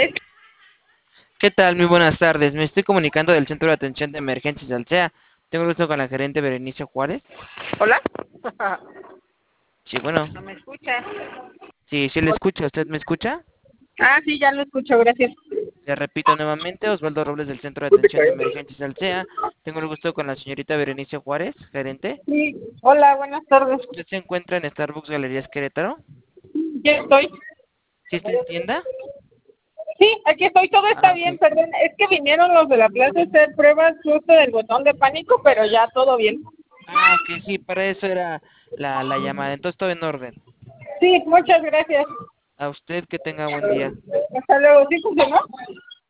¿Qué tal? Muy buenas tardes. Me estoy comunicando del Centro de Atención de Emergencias Alsea. Tengo el gusto con la gerente Berenice Juárez. Hola. Sí, bueno. ¿No me escucha? Sí, sí le escucho. ¿Usted me escucha? Sí, ya lo escucho, gracias. Le repito nuevamente, Osvaldo Robles del Centro de Atención de Emergencias Alsea. Tengo el gusto con la señorita Berenice Juárez, gerente. Sí, hola, buenas tardes. ¿Usted se encuentra en Starbucks Galerías Querétaro? Ya estoy. ¿Sí está en tienda? Sí, aquí estoy, todo está Ah, bien, ok. perdón. Es que vinieron los de la plaza a hacer pruebas justo del botón de pánico, pero ya todo bien. Ah, ok, sí, para eso era la llamada. Entonces todo en orden. Sí, muchas gracias. A usted que tenga buen día. Hasta luego, ¿sí funcionó?